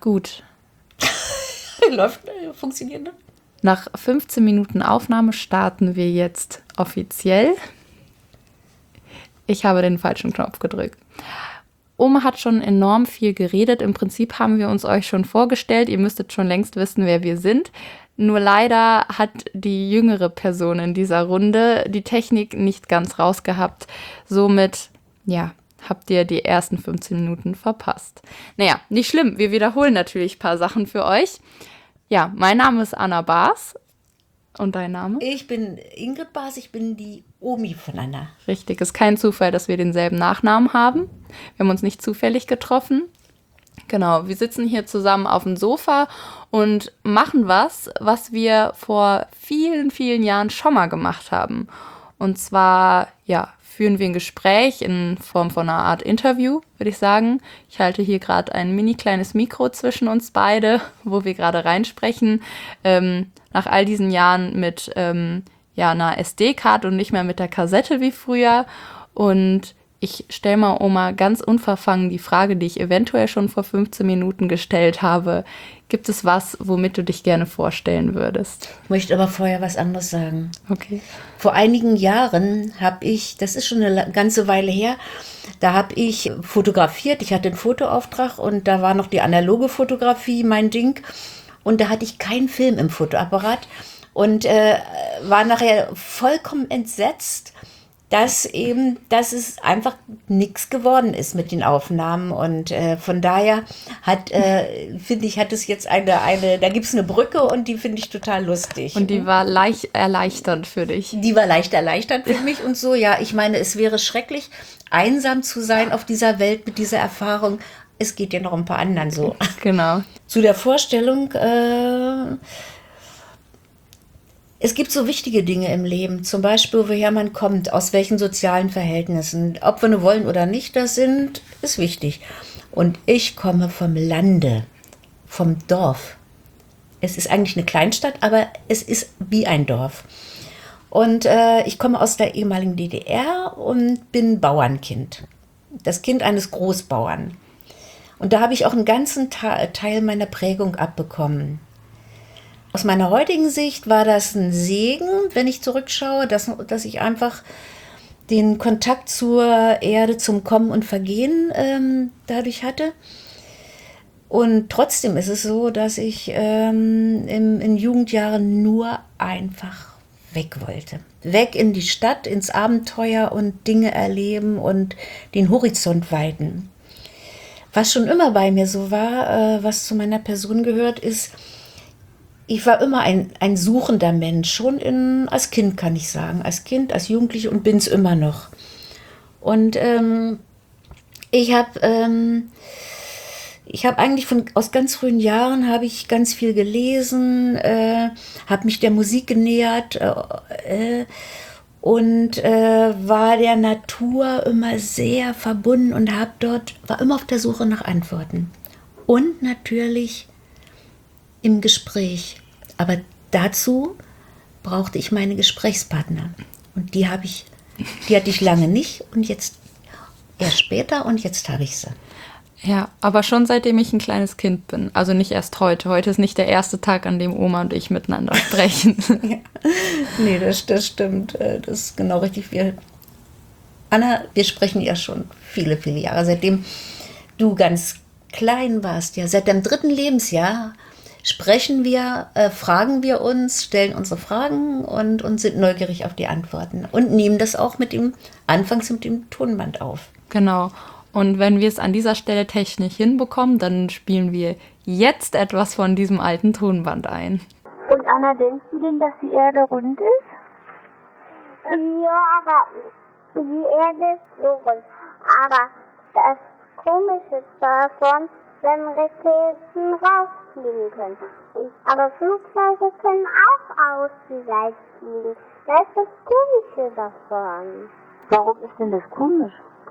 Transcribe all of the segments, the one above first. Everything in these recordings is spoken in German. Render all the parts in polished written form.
Gut. Funktioniert das? Nach 15 Minuten Aufnahme starten wir jetzt offiziell. Ich habe den falschen Knopf gedrückt. Oma hat schon enorm viel geredet. Im Prinzip haben wir uns euch schon vorgestellt. Ihr müsstet schon längst wissen, wer wir sind. Nur leider hat die jüngere Person in dieser Runde die Technik nicht ganz rausgehabt. Somit, habt ihr die ersten 15 Minuten verpasst. Naja, nicht schlimm. Wir wiederholen natürlich ein paar Sachen für euch. Ja, mein Name ist Anna Baas. Und dein Name? Ich bin Ingrid Baas, ich bin die Omi von Anna. Richtig, ist kein Zufall, dass wir denselben Nachnamen haben. Wir haben uns nicht zufällig getroffen. Genau, wir sitzen hier zusammen auf dem Sofa und machen was wir vor vielen, vielen Jahren schon mal gemacht haben. Und zwar, führen wir ein Gespräch in Form von einer Art Interview, würde ich sagen. Ich halte hier gerade ein mini kleines Mikro zwischen uns beide, wo wir gerade reinsprechen. Nach all diesen Jahren mit einer SD-Karte und nicht mehr mit der Kassette wie früher. Und ich stelle mal Oma ganz unverfangen die Frage, die ich eventuell schon vor 15 Minuten gestellt habe. Gibt es was, womit du dich gerne vorstellen würdest? Ich möchte aber vorher was anderes sagen. Okay. Vor einigen Jahren habe ich, das ist schon eine ganze Weile her, da habe ich fotografiert. Ich hatte einen Fotoauftrag und da war noch die analoge Fotografie mein Ding. Und da hatte ich keinen Film im Fotoapparat und war nachher vollkommen entsetzt, dass es einfach nichts geworden ist mit den Aufnahmen. Und von daher finde ich, hat es jetzt da gibt es eine Brücke und die finde ich total lustig. Und die war leicht erleichternd für dich. Die war leicht erleichternd für mich und so, ja. Ich meine, es wäre schrecklich, einsam zu sein auf dieser Welt mit dieser Erfahrung. Es geht ja noch ein paar anderen so. Genau. Zu der Vorstellung, es gibt so wichtige Dinge im Leben, zum Beispiel, woher man kommt, aus welchen sozialen Verhältnissen. Ob wir nur wollen oder nicht, das ist wichtig. Und ich komme vom Lande, vom Dorf. Es ist eigentlich eine Kleinstadt, aber es ist wie ein Dorf. Und ich komme aus der ehemaligen DDR und bin Bauernkind. Das Kind eines Großbauern. Und da habe ich auch einen ganzen Teil meiner Prägung abbekommen. Aus meiner heutigen Sicht war das ein Segen, wenn ich zurückschaue, dass ich einfach den Kontakt zur Erde, zum Kommen und Vergehen dadurch hatte. Und trotzdem ist es so, dass ich in Jugendjahren nur einfach weg wollte. Weg in die Stadt, ins Abenteuer und Dinge erleben und den Horizont weiten. Was schon immer bei mir so war, was zu meiner Person gehört, ist, ich war immer ein suchender Mensch, schon als Kind kann ich sagen, als Kind, als Jugendliche und bin es immer noch. Und ich habe eigentlich aus ganz frühen Jahren habe ich ganz viel gelesen, habe mich der Musik genähert und war der Natur immer sehr verbunden und war immer auf der Suche nach Antworten. Und natürlich im Gespräch. Aber dazu brauchte ich meine Gesprächspartner. Und die hatte ich lange nicht und jetzt erst später und jetzt habe ich sie. Ja, aber schon seitdem ich ein kleines Kind bin. Also nicht erst heute. Heute ist nicht der erste Tag, an dem Oma und ich miteinander sprechen. Ja. Nee, das stimmt. Das ist genau richtig. Anna, wir sprechen ja schon viele, viele Jahre. Seitdem du ganz klein warst, ja, seit deinem 3. Lebensjahr sprechen wir, fragen wir uns, stellen unsere Fragen und sind neugierig auf die Antworten. Und nehmen das auch anfangs mit dem Tonband auf. Genau. Und wenn wir es an dieser Stelle technisch hinbekommen, dann spielen wir jetzt etwas von diesem alten Tonband ein. Und Anna, denkst du denn, dass die Erde rund ist? Ja, aber die Erde ist so rund. Aber das Komische ist davon, wenn Raketen rausfliegen können. Aber Flugzeuge können auch aus die Seite fliegen. Das ist das Komische davon. Warum ist denn das komisch?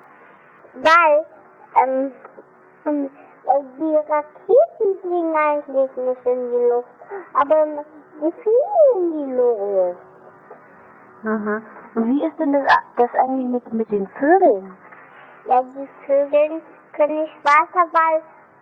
Weil die Raketen fliegen eigentlich nicht in die Luft, aber die fliegen in die Luft. Aha. Und wie ist denn das eigentlich mit den Vögeln? Ja, die Vögel können nicht weiter, weil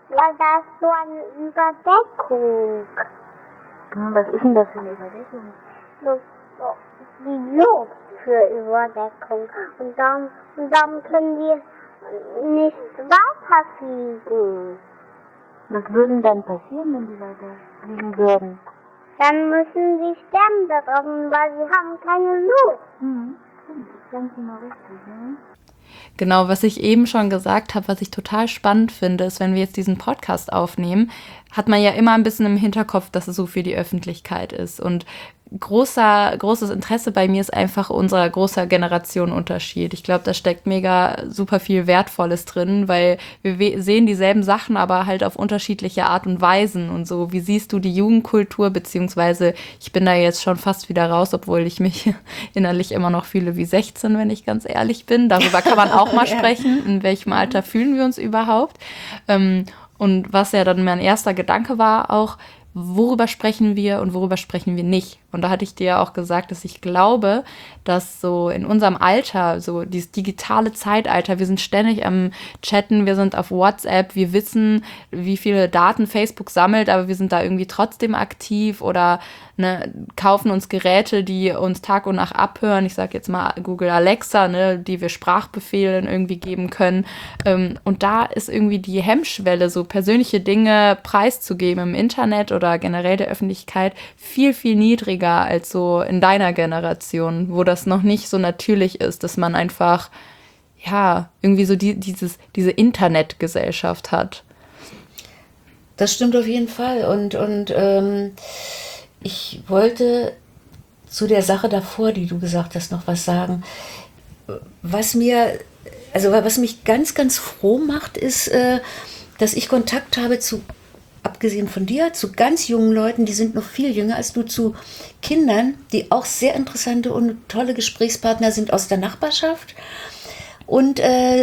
weil da ist so eine Überdeckung. Was ist denn das für eine Überdeckung? So die Luft für Überdeckung. Und dann können die nicht weiterfliegen. Was würde dann passieren, wenn die weiter fliegen würden? Dann müssen sie sterben da draußen, weil sie haben keine Luft. Das sagen Sie mal richtig, ne? Genau, was ich eben schon gesagt habe, was ich total spannend finde, ist, wenn wir jetzt diesen Podcast aufnehmen, hat man ja immer ein bisschen im Hinterkopf, dass es so für die Öffentlichkeit ist. Und großes Interesse bei mir ist einfach unser großer Generationenunterschied. Ich glaube, da steckt mega super viel Wertvolles drin, weil wir sehen dieselben Sachen, aber halt auf unterschiedliche Art und Weisen und so. Wie siehst du die Jugendkultur, beziehungsweise ich bin da jetzt schon fast wieder raus, obwohl ich mich innerlich immer noch fühle wie 16, wenn ich ganz ehrlich bin. Darüber kann man auch mal sprechen. In welchem Alter fühlen wir uns überhaupt? Und was ja dann mein erster Gedanke war auch, worüber sprechen wir und worüber sprechen wir nicht? Und da hatte ich dir ja auch gesagt, dass ich glaube, dass so in unserem Alter, so dieses digitale Zeitalter, wir sind ständig am Chatten, wir sind auf WhatsApp, wir wissen, wie viele Daten Facebook sammelt, aber wir sind da irgendwie trotzdem aktiv oder kaufen uns Geräte, die uns Tag und Nacht abhören. Ich sage jetzt mal Google Alexa, die wir Sprachbefehlen irgendwie geben können. Und da ist irgendwie die Hemmschwelle, so persönliche Dinge preiszugeben im Internet oder generell der Öffentlichkeit viel, viel niedriger als so in deiner Generation, wo das noch nicht so natürlich ist, dass man einfach, ja, irgendwie so diese Internetgesellschaft hat. Das stimmt auf jeden Fall. Und ich wollte zu der Sache davor, die du gesagt hast, noch was sagen. Was mich ganz, ganz froh macht, ist, dass ich Kontakt habe zu, abgesehen von dir, zu ganz jungen Leuten, die sind noch viel jünger als du, zu Kindern, die auch sehr interessante und tolle Gesprächspartner sind aus der Nachbarschaft. Und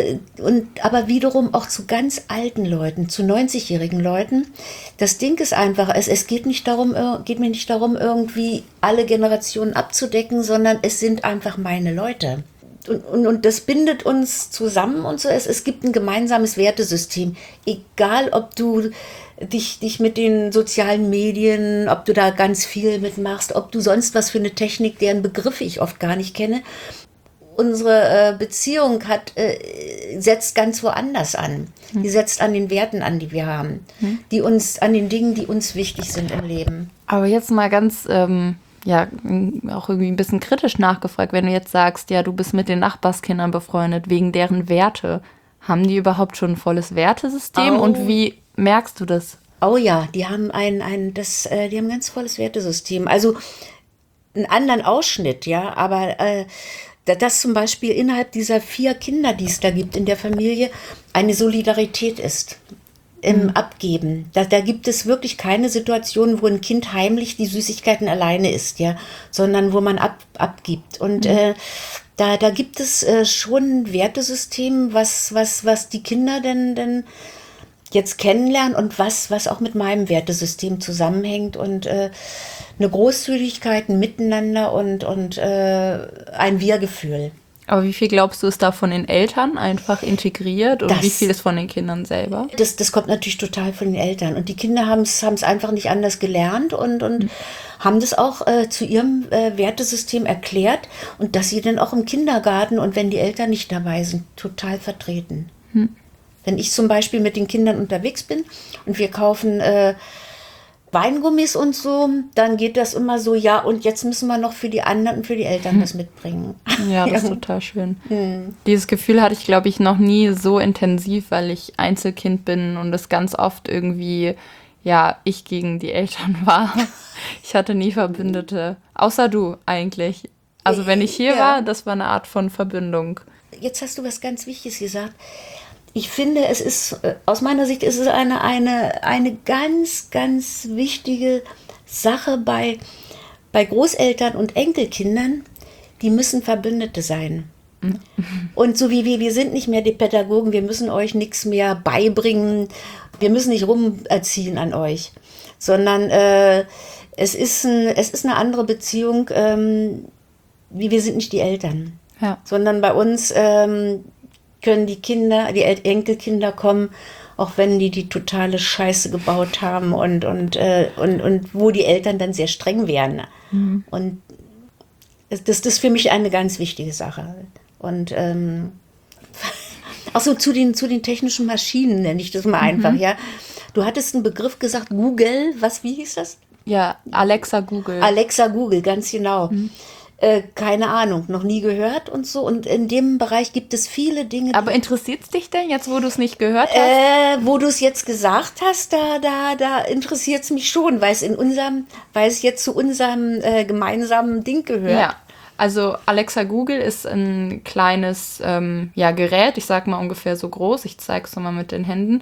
aber wiederum auch zu ganz alten Leuten, zu 90-jährigen Leuten. Das Ding ist einfach, es geht mir nicht darum, irgendwie alle Generationen abzudecken, sondern es sind einfach meine Leute. Und das bindet uns zusammen und so. Es gibt ein gemeinsames Wertesystem. Egal, ob du dich mit den sozialen Medien, ob du da ganz viel mitmachst, ob du sonst was für eine Technik, deren Begriffe ich oft gar nicht kenne. Unsere Beziehung setzt ganz woanders an. Die setzt an den Werten an, die wir haben. An den Dingen, die uns wichtig sind im Leben. Aber jetzt mal ganz, auch irgendwie ein bisschen kritisch nachgefragt, wenn du jetzt sagst, ja, du bist mit den Nachbarskindern befreundet, wegen deren Werte. Haben die überhaupt schon ein volles Wertesystem? Und wie merkst du das? Oh ja, die haben die haben ein ganz volles Wertesystem. Also einen anderen Ausschnitt, ja, aber dass zum Beispiel innerhalb dieser 4 Kinder, die es da gibt in der Familie, eine Solidarität ist im Abgeben. Da gibt es wirklich keine Situation, wo ein Kind heimlich die Süßigkeiten alleine isst, ja, sondern wo man abgibt. Und da gibt es schon ein Wertesystem, was die Kinder denn jetzt kennenlernen und was auch mit meinem Wertesystem zusammenhängt und eine Großzügigkeit, ein Miteinander und ein Wir-Gefühl. Aber wie viel glaubst du, ist da von den Eltern einfach integriert und wie viel ist von den Kindern selber? Das kommt natürlich total von den Eltern. Und die Kinder haben es einfach nicht anders gelernt und haben das auch zu ihrem Wertesystem erklärt und dass sie dann auch im Kindergarten und wenn die Eltern nicht dabei sind, total vertreten. Wenn ich zum Beispiel mit den Kindern unterwegs bin und wir kaufen Weingummis und so, dann geht das immer so, ja, und jetzt müssen wir noch für die anderen und für die Eltern was mitbringen. Ja, das ist total schön. Dieses Gefühl hatte ich, glaube ich, noch nie so intensiv, weil ich Einzelkind bin und es ganz oft irgendwie, ja, ich gegen die Eltern war. Ich hatte nie Verbündete, außer du eigentlich. Also wenn ich hier war, das war eine Art von Verbindung. Jetzt hast du was ganz Wichtiges gesagt. Ich finde, es ist, aus meiner Sicht ist es eine ganz, ganz wichtige Sache bei Großeltern und Enkelkindern, die müssen Verbündete sein. Und so wie wir sind nicht mehr die Pädagogen, wir müssen euch nichts mehr beibringen, wir müssen nicht rumerziehen an euch, sondern es ist eine andere Beziehung, wie wir sind nicht die Eltern, sondern bei uns können die Enkelkinder kommen auch wenn die totale Scheiße gebaut haben und wo die Eltern dann sehr streng wären. Und das ist für mich eine ganz wichtige Sache. Und auch so zu den technischen Maschinen nenne ich das mal einfach, ja. Du hattest einen Begriff gesagt, Google, wie hieß das? Ja, Alexa Google. Alexa Google, ganz genau. Keine Ahnung, noch nie gehört und so. Und in dem Bereich gibt es viele Dinge. Aber interessiert es dich denn jetzt, wo du es nicht gehört hast? Wo du es jetzt gesagt hast, da interessiert es mich schon, weil es jetzt zu unserem gemeinsamen Ding gehört. Ja, also Alexa Google ist ein kleines Gerät, ich sag mal ungefähr so groß, ich zeige es nochmal mit den Händen.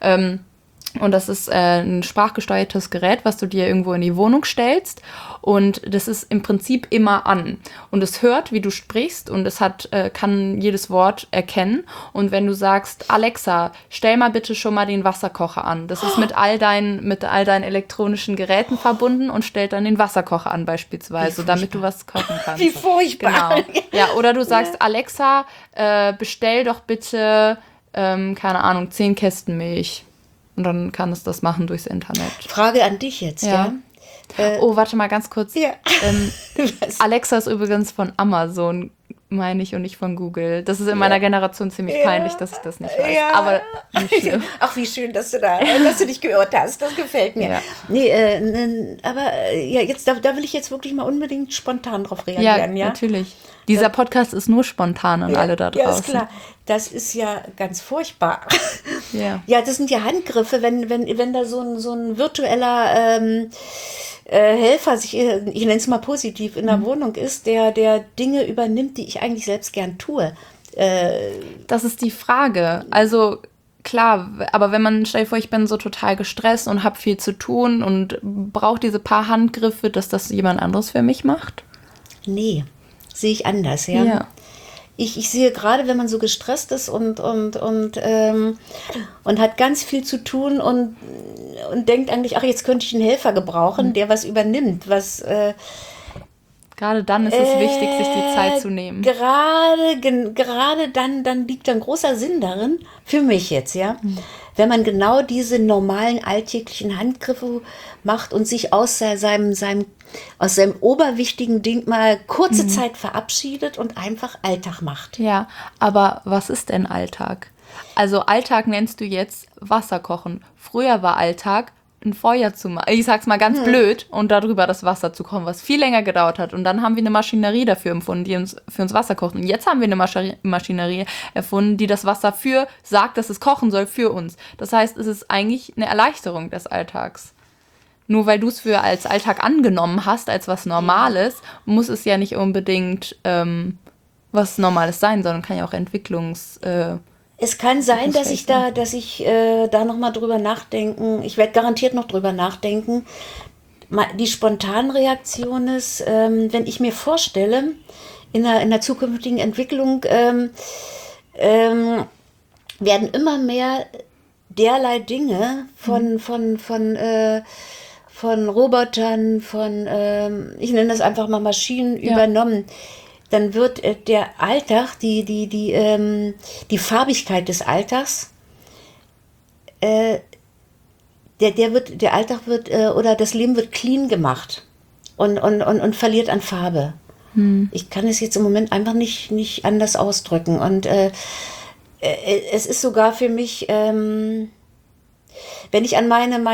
Und das ist ein sprachgesteuertes Gerät, was du dir irgendwo in die Wohnung stellst. Und das ist im Prinzip immer an. Und es hört, wie du sprichst, und es kann jedes Wort erkennen. Und wenn du sagst, Alexa, stell mal bitte schon mal den Wasserkocher an. Das ist mit all deinen elektronischen Geräten verbunden und stellt dann den Wasserkocher an beispielsweise, damit du was kochen kannst. Wie furchtbar. Genau. Ja, oder du sagst, Alexa, bestell doch bitte, keine Ahnung, 10 Kästen Milch. Und dann kann es das machen durchs Internet. Frage an dich jetzt, ja? Oh, warte mal ganz kurz. Ja. Alexa ist übrigens von Amazon, meine ich, und nicht von Google. Das ist in meiner Generation ziemlich peinlich, dass ich das nicht weiß. Ja. Aber nicht schlimm. Ach, wie schön, dass du dich geirrt hast. Das gefällt mir. Ja. Nee, aber jetzt, da will ich jetzt wirklich mal unbedingt spontan drauf reagieren. Ja, natürlich. Dieser Podcast ist nur spontan an alle da draußen. Ja, ist klar. Das ist ja ganz furchtbar. Ja. Ja, das sind ja Handgriffe, wenn da so ein virtueller Helfer, ich nenne es mal positiv, in der Wohnung ist, der Dinge übernimmt, die ich eigentlich selbst gern tue. Das ist die Frage. Also klar, aber wenn stell dir vor, ich bin so total gestresst und habe viel zu tun und brauche diese paar Handgriffe, dass das jemand anderes für mich macht? Nee, sehe ich anders, ja. Ja. Ich sehe gerade, wenn man so gestresst ist und hat ganz viel zu tun und denkt eigentlich, ach, jetzt könnte ich einen Helfer gebrauchen, der was übernimmt, Gerade dann ist es wichtig, sich die Zeit zu nehmen. Gerade dann liegt ein großer Sinn darin, für mich jetzt, ja, wenn man genau diese normalen alltäglichen Handgriffe macht und sich aus seinem oberwichtigen Ding mal kurze Zeit verabschiedet und einfach Alltag macht. Ja, aber was ist denn Alltag? Also Alltag nennst du jetzt Wasser kochen. Früher war Alltag, ein Feuer zu machen. Ich sag's mal ganz blöd, und darüber das Wasser zu kochen, was viel länger gedauert hat. Und dann haben wir eine Maschinerie dafür empfunden, die für uns Wasser kocht. Und jetzt haben wir eine Maschinerie erfunden, die das Wasser sagt, dass es kochen soll für uns. Das heißt, es ist eigentlich eine Erleichterung des Alltags. Nur weil du es als Alltag angenommen hast, als was Normales, muss es ja nicht unbedingt was Normales sein, sondern kann ja auch Es kann sein, dass ich da nochmal drüber nachdenken, ich werde garantiert noch drüber nachdenken. Die Spontanreaktion ist, wenn ich mir vorstelle, in der zukünftigen Entwicklung werden immer mehr derlei Dinge von Robotern, ich nenne das einfach mal Maschinen, übernommen. Dann wird der Alltag, die Farbigkeit des Alltags, der Alltag oder das Leben wird clean gemacht und verliert an Farbe. Ich kann es jetzt im Moment einfach nicht anders ausdrücken. Und es ist sogar für mich, wenn ich an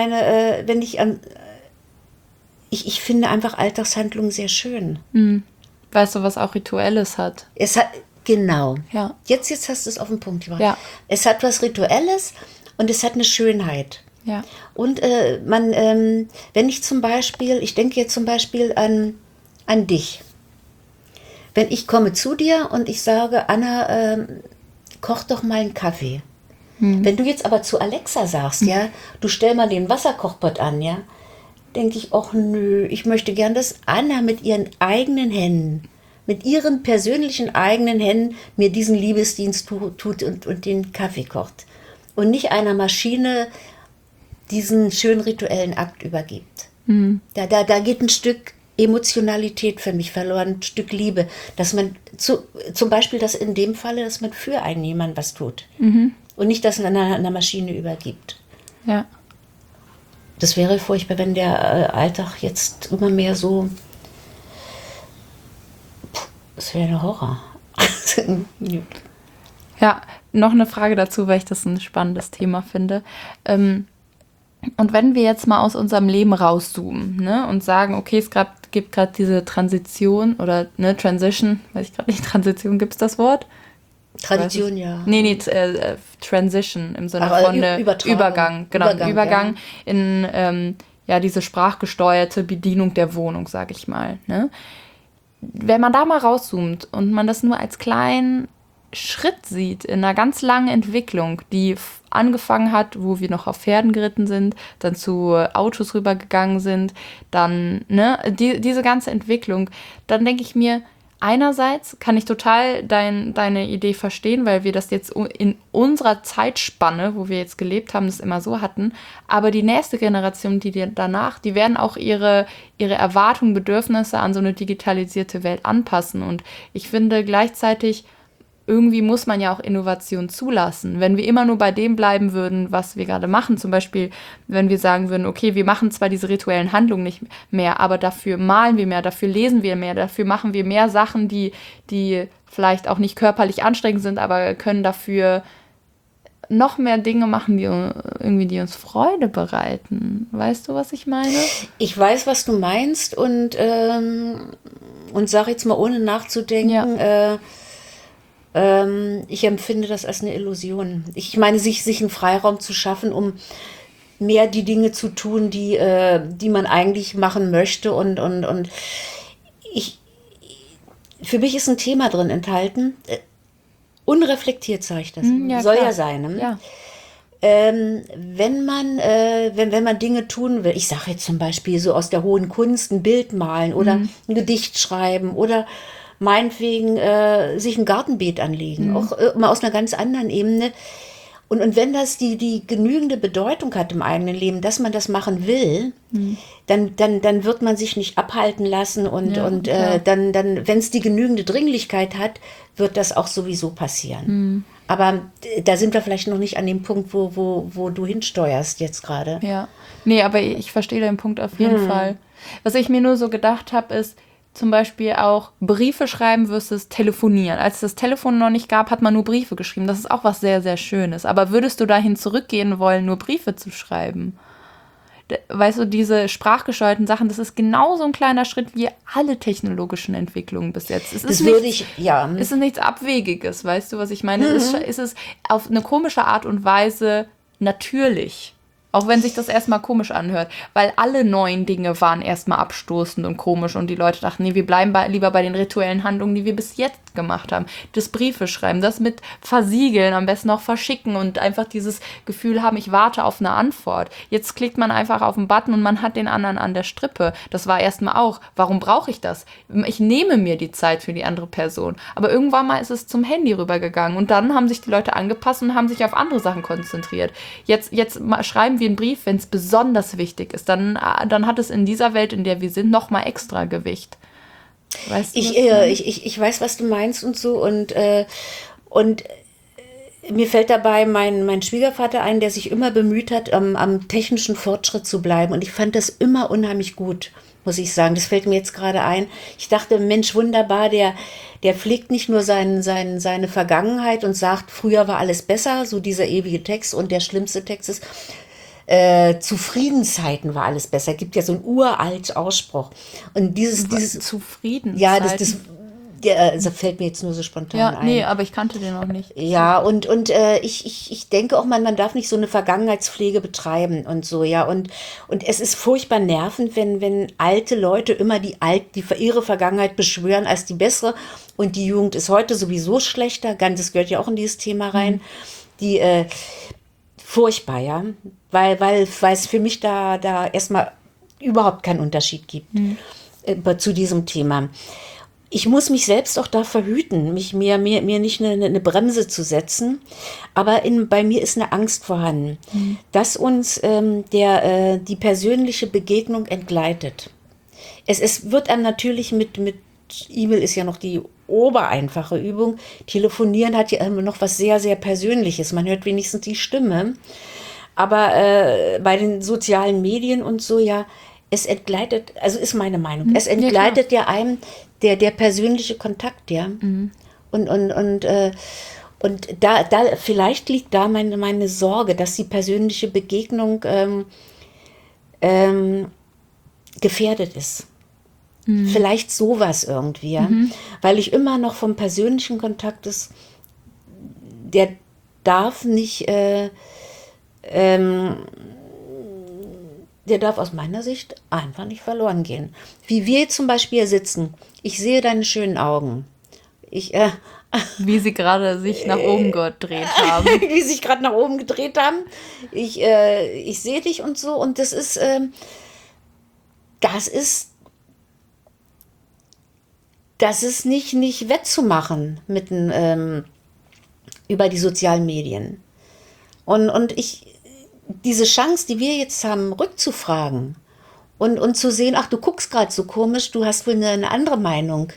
ich finde einfach Alltagshandlungen sehr schön. Weißt du, was auch Rituelles hat? Genau. Ja. Jetzt hast du es auf den Punkt gebracht. Ja. Es hat was Rituelles und es hat eine Schönheit. Ja. Und wenn ich denke jetzt zum Beispiel an dich. Wenn ich komme zu dir und ich sage, Anna, koch doch mal einen Kaffee. Wenn du jetzt aber zu Alexa sagst, ja, du stell mal den Wasserkochpott an, ja, denke ich, ach nö, ich möchte gern, dass Anna mit ihren eigenen Händen, mit ihren persönlichen eigenen Händen mir diesen Liebesdienst tut und den Kaffee kocht. Und nicht einer Maschine diesen schönen rituellen Akt übergibt. Da geht ein Stück Emotionalität für mich verloren, ein Stück Liebe, dass man zum Beispiel in dem Falle, dass man für einen jemand was tut. und nicht das einer Maschine übergibt. Ja. Das wäre furchtbar, wenn der Alltag jetzt immer mehr so, das wäre ein Horror. Ja, noch eine Frage dazu, weil ich das ein spannendes Thema finde. Und wenn wir jetzt mal aus unserem Leben rauszoomen, ne, und sagen, okay, gibt gerade diese Transition oder ne, Transition, weiß ich gerade nicht, Transition, gibt es das Wort? Tradition, ja. Nee, Transition im Sinne Aber von Übergang, genau, Übergang ja. in diese sprachgesteuerte Bedienung der Wohnung, sag ich mal. Ne? Wenn man da mal rauszoomt und man das nur als kleinen Schritt sieht in einer ganz langen Entwicklung, die angefangen hat, wo wir noch auf Pferden geritten sind, dann zu Autos rübergegangen sind, dann diese ganze Entwicklung, dann denke ich mir, einerseits kann ich total deine Idee verstehen, weil wir das jetzt in unserer Zeitspanne, wo wir jetzt gelebt haben, das immer so hatten. Aber die nächste Generation, die danach, die werden auch ihre Erwartungen, Bedürfnisse an so eine digitalisierte Welt anpassen. Und ich finde gleichzeitig, irgendwie muss man ja auch Innovation zulassen. Wenn wir immer nur bei dem bleiben würden, was wir gerade machen, zum Beispiel, wenn wir sagen würden, okay, wir machen zwar diese rituellen Handlungen nicht mehr, aber dafür malen wir mehr, dafür lesen wir mehr, dafür machen wir mehr Sachen, die vielleicht auch nicht körperlich anstrengend sind, aber können dafür noch mehr Dinge machen, die uns Freude bereiten. Weißt du, was ich meine? Ich weiß, was du meinst und sag jetzt mal ohne nachzudenken, Ja. Ich empfinde das als eine Illusion. Ich meine, sich einen Freiraum zu schaffen, um mehr die Dinge zu tun, die man eigentlich machen möchte. Und für mich ist ein Thema drin enthalten. Unreflektiert sage ich das. Ja, soll klar. ja sein. Ne? Ja. Wenn man Dinge tun will, ich sage jetzt zum Beispiel so aus der hohen Kunst ein Bild malen oder ein Gedicht schreiben oder meinetwegen sich ein Gartenbeet anlegen, auch mal aus einer ganz anderen Ebene. Und wenn das die genügende Bedeutung hat im eigenen Leben, dass man das machen will, dann wird man sich nicht abhalten lassen und dann, wenn es die genügende Dringlichkeit hat, wird das auch sowieso passieren. Aber da sind wir vielleicht noch nicht an dem Punkt, wo du hinsteuerst jetzt gerade. Ja. Nee, aber ich verstehe den Punkt auf jeden Fall. Was ich mir nur so gedacht habe, ist, zum Beispiel auch Briefe schreiben versus telefonieren. Als es das Telefon noch nicht gab, hat man nur Briefe geschrieben. Das ist auch was sehr, sehr Schönes. Aber würdest du dahin zurückgehen wollen, nur Briefe zu schreiben? Weißt du, diese sprachgesteuerten Sachen, das ist genauso ein kleiner Schritt wie alle technologischen Entwicklungen bis jetzt. Es ist nichts Abwegiges, weißt du, was ich meine? Es ist auf eine komische Art und Weise natürlich. Auch wenn sich das erstmal komisch anhört, weil alle neuen Dinge waren erstmal abstoßend und komisch und die Leute dachten, nee, wir bleiben lieber bei den rituellen Handlungen, die wir bis jetzt gemacht haben. Das Briefe schreiben, das mit versiegeln, am besten auch verschicken und einfach dieses Gefühl haben, ich warte auf eine Antwort. Jetzt klickt man einfach auf den Button und man hat den anderen an der Strippe. Das war erstmal auch, warum brauche ich das? Ich nehme mir die Zeit für die andere Person. Aber irgendwann mal ist es zum Handy rübergegangen und dann haben sich die Leute angepasst und haben sich auf andere Sachen konzentriert. Jetzt schreiben wir einen Brief, wenn es besonders wichtig ist. Dann hat es in dieser Welt, in der wir sind, noch mal extra Gewicht. Weißt du, ich weiß, was du meinst und so und mir fällt dabei mein Schwiegervater ein, der sich immer bemüht hat, am technischen Fortschritt zu bleiben und ich fand das immer unheimlich gut, muss ich sagen. Das fällt mir jetzt gerade ein. Ich dachte, Mensch, wunderbar, der pflegt nicht nur seine Vergangenheit und sagt, früher war alles besser, so dieser ewige Text und der schlimmste Text ist, zu Friedenszeiten war alles besser. Gibt ja so einen uralt Ausspruch. Und dieses Zufriedenzeiten? Ja, das fällt mir jetzt nur so spontan ein. Nee, aber ich kannte den noch nicht. Ja, und ich denke auch, man darf nicht so eine Vergangenheitspflege betreiben und so, ja. Und es ist furchtbar nervend, wenn alte Leute immer ihre Vergangenheit beschwören als die bessere und die Jugend ist heute sowieso schlechter. Das gehört ja auch in dieses Thema rein. Furchtbar, ja. Weil es für mich da erstmal überhaupt keinen Unterschied gibt zu diesem Thema. Ich muss mich selbst auch da verhüten, mir nicht eine Bremse zu setzen, aber bei mir ist eine Angst vorhanden, dass uns die persönliche Begegnung entgleitet. Es wird einem natürlich mit E-Mail ist ja noch die obereinfache Übung. Telefonieren hat ja immer noch was sehr, sehr Persönliches. Man hört wenigstens die Stimme. Aber bei den sozialen Medien und so, ja, es entgleitet, also ist meine Meinung, es entgleitet ja einem der persönliche Kontakt, ja. Und da vielleicht liegt da meine Sorge, dass die persönliche Begegnung gefährdet ist. Vielleicht sowas irgendwie, ja. Weil ich immer noch vom persönlichen Kontakt ist, der darf nicht, der darf aus meiner Sicht einfach nicht verloren gehen. Wie wir zum Beispiel hier sitzen. Ich sehe deine schönen Augen. Wie sie gerade sich nach oben gedreht haben. Wie sie sich gerade nach oben gedreht haben. Ich sehe dich und so. Und das ist nicht wettzumachen über die sozialen Medien. Und diese Chance, die wir jetzt haben, rückzufragen und zu sehen, ach, du guckst gerade so komisch, du hast wohl eine andere Meinung.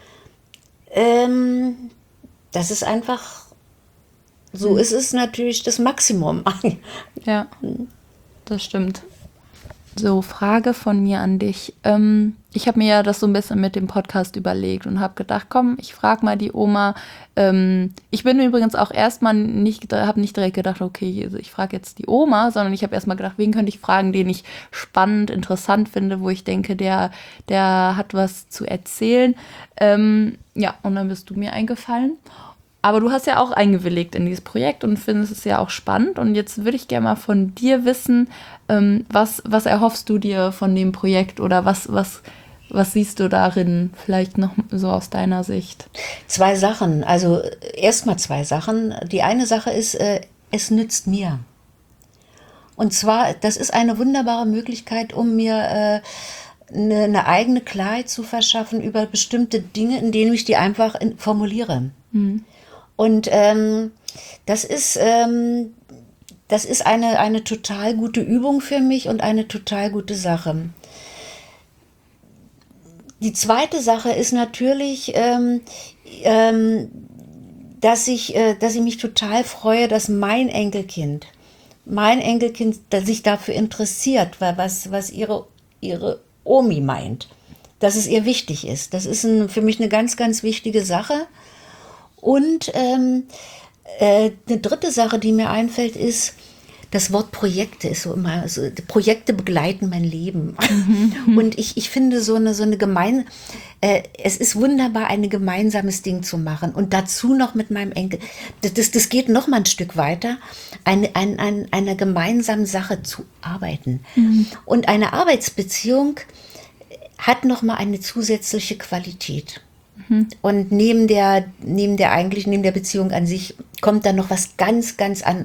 Das ist einfach, so ist es natürlich das Maximum. Ja, das stimmt. So, Frage von mir an dich. Ich habe mir ja das so ein bisschen mit dem Podcast überlegt und habe gedacht, komm, ich frage mal die Oma. Ich bin übrigens auch erstmal habe nicht direkt gedacht, okay, also ich frage jetzt die Oma, sondern ich habe erstmal gedacht, wen könnte ich fragen, den ich spannend, interessant finde, wo ich denke, der hat was zu erzählen. Ja, und dann bist du mir eingefallen. Aber du hast ja auch eingewilligt in dieses Projekt und findest es ja auch spannend. Und jetzt würde ich gerne mal von dir wissen, was erhoffst du dir von dem Projekt oder was siehst du darin vielleicht noch so aus deiner Sicht? 2 Sachen, also erstmal 2 Sachen. Die eine Sache ist, es nützt mir. Und zwar, das ist eine wunderbare Möglichkeit, um mir eine eigene Klarheit zu verschaffen über bestimmte Dinge, in denen ich die einfach formuliere. Und das ist eine total gute Übung für mich und eine total gute Sache. Die zweite Sache ist natürlich, dass ich mich total freue, dass mein Enkelkind sich dafür interessiert, was ihre Omi meint, dass es ihr wichtig ist. Das ist für mich eine ganz, ganz wichtige Sache. Und eine dritte Sache, die mir einfällt, ist, das Wort Projekte ist so immer, also Projekte begleiten mein Leben. Und ich finde es ist wunderbar, ein gemeinsames Ding zu machen. Und dazu noch mit meinem Enkel, das geht noch mal ein Stück weiter, einer gemeinsamen Sache zu arbeiten. Und eine Arbeitsbeziehung hat noch mal eine zusätzliche Qualität. Und neben der Beziehung an sich kommt dann noch was ganz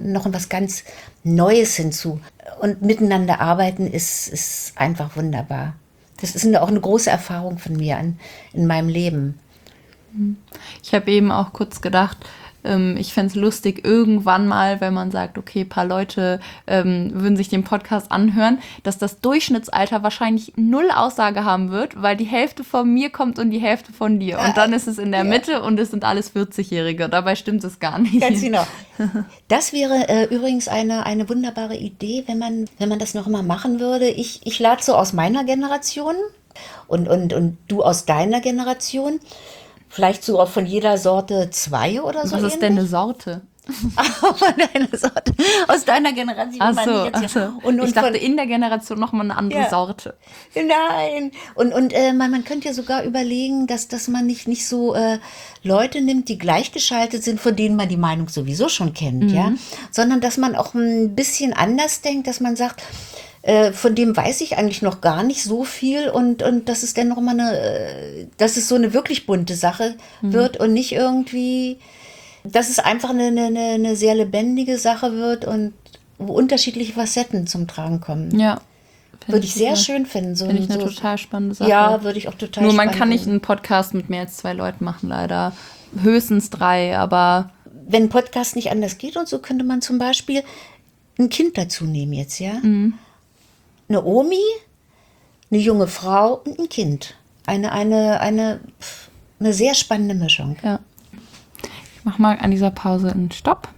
Neues hinzu. Und miteinander arbeiten ist einfach wunderbar. Das ist auch eine große Erfahrung von mir in meinem Leben. Ich habe eben auch kurz gedacht, ich fände es lustig, irgendwann mal, wenn man sagt, okay, ein paar Leute würden sich den Podcast anhören, dass das Durchschnittsalter wahrscheinlich 0 Aussage haben wird, weil die Hälfte von mir kommt und die Hälfte von dir. Und dann ist es in der Mitte und es sind alles 40-Jährige. Dabei stimmt es gar nicht. Ganz genau. Das wäre übrigens eine wunderbare Idee, wenn man das noch mal machen würde. Ich lade so aus meiner Generation und du aus deiner Generation. Vielleicht sogar von jeder Sorte 2 oder so. Was ist denn eine Sorte? Von deiner Sorte. Aus deiner Generation. Ach so. Und ich dachte, in der Generation nochmal eine andere Sorte. Nein. Und man könnte ja sogar überlegen, dass man nicht so Leute nimmt, die gleichgeschaltet sind, von denen man die Meinung sowieso schon kennt, ja, sondern dass man auch ein bisschen anders denkt, dass man sagt, von dem weiß ich eigentlich noch gar nicht so viel und dass es dann nochmal dass es so eine wirklich bunte Sache wird und nicht irgendwie, dass es einfach eine sehr lebendige Sache wird und wo unterschiedliche Facetten zum Tragen kommen. Ja. Würde ich sehr schön finden. Finde ich eine total spannende Sache. Ja, würde ich auch total Nur spannend man kann nicht finden. einen Podcast mit mehr als 2 Leuten machen, leider. Höchstens 3, aber... Wenn ein Podcast nicht anders geht und so, könnte man zum Beispiel ein Kind dazu nehmen jetzt, ja? Eine Omi, eine junge Frau und ein Kind. eine sehr spannende Mischung. Ja. Ich mache mal an dieser Pause einen Stopp.